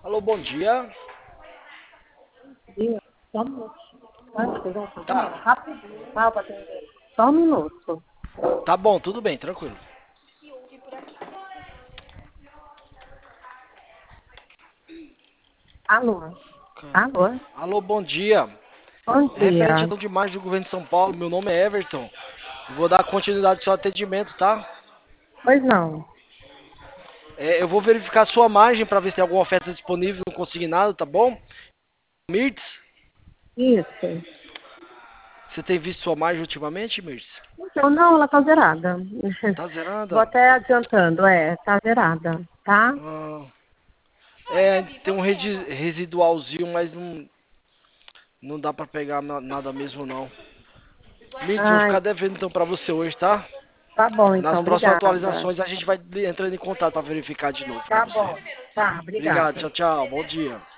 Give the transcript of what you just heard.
Alô, bom dia. Dia, só um minutinho. Antes, eu vou fazer Tá, rapidinho, tá? Pra atender. Só um minuto. tá bom, tudo bem, tranquilo. Alô? Cara. Alô? Alô, bom dia. Bom É referente a dia. ação de imagem do governo de São Paulo, meu nome é Everton. Eu vou dar continuidade ao seu atendimento, tá? Pois não. Eu vou verificar a sua margem para ver se tem alguma oferta disponível no consignado, tá bom? Mirtz, Isso. você tem visto sua margem ultimamente, Mirtz? Então, não, ela tá zerada. Tá Vou zerada? até adiantando, tá zerada, tá? Ah, tem um residualzinho, mas não dá pra pegar nada mesmo não. Mirtz, vou Ai, ficar devendo então pra você hoje, tá? tá bom, Nas então, próximas obrigada. atualizações a gente vai entrando em contato para verificar de novo para Tá você. bom. Tá, Obrigado, obrigada. tchau, tchau, bom dia.